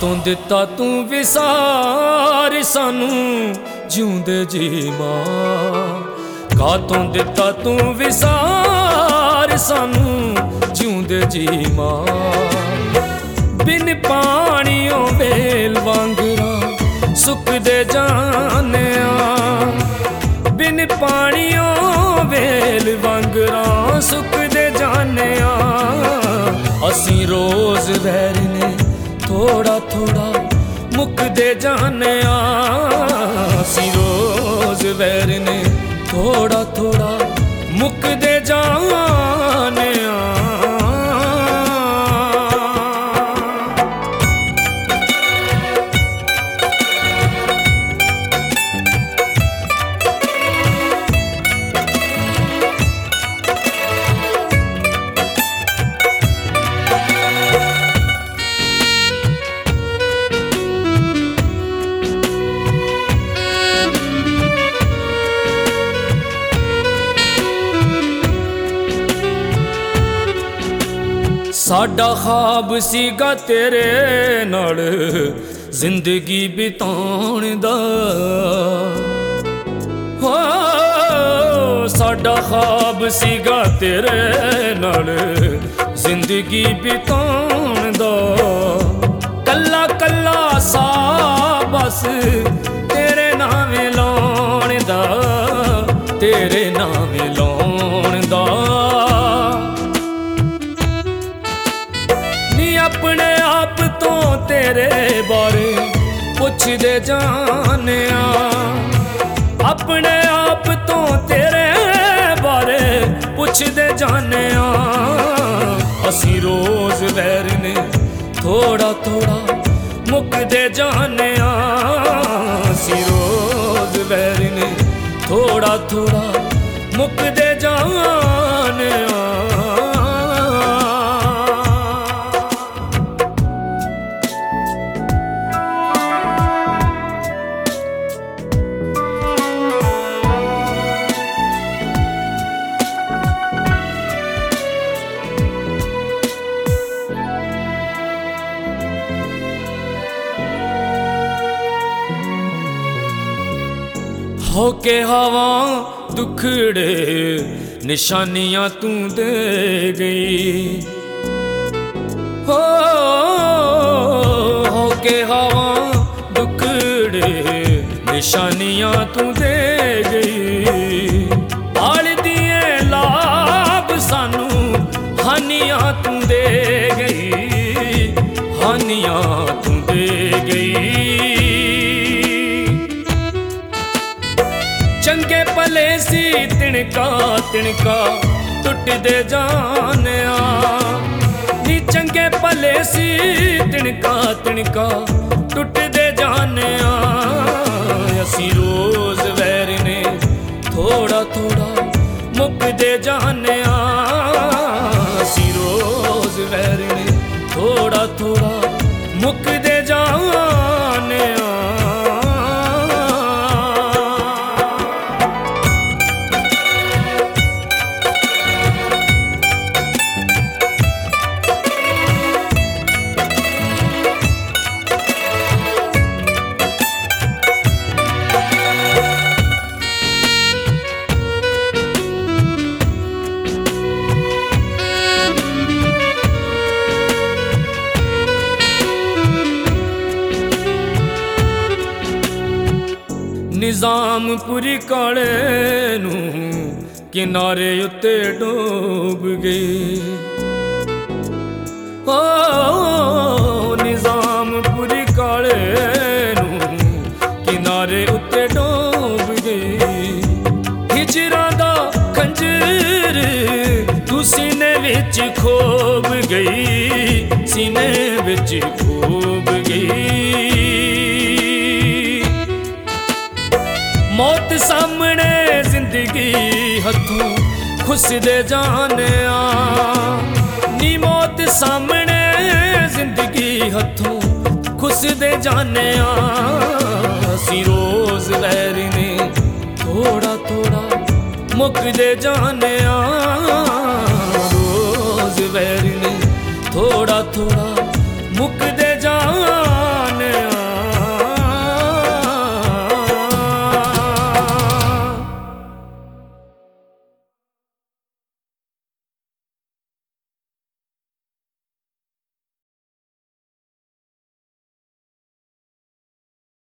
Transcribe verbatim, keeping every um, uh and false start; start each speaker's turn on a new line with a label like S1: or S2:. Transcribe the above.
S1: ਕਾਤੋਂ ਦਿੱਤਾ ਤੂੰ ਵਿਸਾਰ ਸਾਨੂੰ ਜਿਉਂਦੇ ਜੀ ਮਾਂ, ਕਾਤੋਂ ਦਿੱਤਾ ਤੂੰ ਵਿਸਾਰ ਸਾਨੂੰ ਜਿਉਂਦੇ ਜੀ ਮਾਂ। ਬਿਨ ਪਾਣੀਓਂ ਵੇਲ ਵਾਂਗਰਾਂ ਸੁੱਕਦੇ ਜਾਣਿਆ, ਬਿਨ ਪਾਣੀਓਂ ਵੇਲ ਵਾਂਗਰਾਂ ਸੁੱਕਦੇ ਜਾਣਿਆ। ਅਸੀਂ ਰੋਜ਼ ਵੈਰ ਨੇ ਥੋੜਾ ਥੋੜਾ ਮੁੱਕਦੇ ਜਾਣਿਆ, ਅਸੀਂ ਰੋਜ਼ ਵੈਰ ਨੇ ਥੋੜਾ ਥੋੜਾ ਮੁੱਕਦੇ ਜਾਣਿਆ। ਸਾਡਾ ਖ਼ਾਬ ਸੀਗਾ ਤੇਰੇ ਨਾਲ ਜ਼ਿੰਦਗੀ ਬਿਤਾਉਣ ਦਾ, ਹੋ ਸਾਡਾ ਖ਼ਾਬ ਸੀਗਾ ਤੇਰੇ ਨਾਲ ਜ਼ਿੰਦਗੀ ਬਿਤਾਉਣ ਦਾ। ਕੱਲਾ ਕੱਲਾ ਸਾ ਬਸ ਤੇਰੇ ਨਾਵੇਂ ਲਾਉਣ ਦਾ, ਤੇਰੇ ਨਾਵੇਂ ਲਾਉਣ ਦਾ। ਆਪਣੇ ਆਪ ਤੋਂ ਤੇਰੇ ਬਾਰੇ ਪੁੱਛਦੇ ਜਾਣਿਆ, ਆਪਣੇ ਆਪ ਤੋਂ ਤੇਰੇ ਬਾਰੇ ਪੁੱਛਦੇ ਜਾਣਿਆ। ਅਸੀਂ ਰੋਜ਼ ਵੈਰ ਨੇ ਥੋੜਾ ਥੋੜਾ ਮੁੱਕਦੇ ਜਾਣਿਆ, ਅਸੀਂ ਰੋਜ਼ ਵੈਰ ਨੇ ਥੋੜਾ ਥੋੜਾ ਮੁੱਕਦੇ ਜਾਣਿਆ। ਹੋ ਕੇ ਹਵਾ ਦੁਖੜੇ ਨਿਸ਼ਾਨੀਆਂ ਤੂੰ ਦੇ ਗਈ, ਹੋ ਹੋ ਕੇ ਹਵਾ ਦੁਖੜੇ ਨਿਸ਼ਾਨੀਆਂ ਤੂੰ ਦੇ ਗਈ। ਆਲਦੀ ਏ ਲਾਭ ਸਾਨੂੰ ਹਾਨੀਆਂ ਤੂੰ ਦੇ ਗਈ, ਹਾਨੀਆਂ ਤੂੰ ਦੇ ਗਈ। ਚੰਗੇ ਭਲੇ ਸੀ ਤਿਣਕਾ ਤਿਣਕਾ ਟੁੱਟਦੇ ਜਾਣਿਆ, ਨੀ ਚੰਗੇ ਭਲੇ ਸੀ ਤਿਣਕਾ ਤਿਣਕਾ ਟੁੱਟਦੇ ਜਾਣਿਆ। ਅਸੀਂ ਰੋਜ਼ ਵੈਰ ਨੇ ਥੋੜਾ ਥੋੜਾ ਮੁੱਕਦੇ ਜਾਣਿਆ, ਅਸੀਂ ਰੋਜ਼ ਵੈਰ ਨੇ ਥੋੜਾ ਥੋੜਾ ਮੁੱਕਦੇ ਜਾਣਿਆ। ਨਿਜ਼ਾਮਪੁਰੀ ਕਾਲੇ ਨੂੰ ਕਿਨਾਰੇ ਉੱਤੇ ਡੋਬ ਗਏ, ਓ ਨਿਜ਼ਾਮਪੁਰੀ ਕਾਲੇ ਨੂੰ ਕਿਨਾਰੇ ਉੱਤੇ ਡੋਬ ਗਏ। ਹਿਜਰਾਂ ਦਾ ਖੰਜਰ ਤੂੰ ਸੀਨੇ ਵਿੱਚ ਖੋਬ ਗਈ, ਸੀਨੇ ਵਿੱਚ ਖੋਬ ਗਈ। ਮੌਤ ਸਾਹਮਣੇ ਜ਼ਿੰਦਗੀ ਹੱਥੋਂ ਖੁੱਸਦੇ ਜਾਣਿਆ, ਨੀ ਮੌਤ ਸਾਹਮਣੇ ਜ਼ਿੰਦਗੀ ਹੱਥੋਂ ਖੁੱਸਦੇ ਜਾਣਿਆ। ਅਸੀਂ ਰੋਜ਼ ਵੈਰ ਨੇ ਥੋੜਾ ਥੋੜਾ ਮੁੱਕਦੇ ਜਾਣਿਆ, ਰੋਜ਼ ਵੈਰ ਨੇ ਥੋੜਾ ਥੋੜਾ ਮੁੱਕਦੇ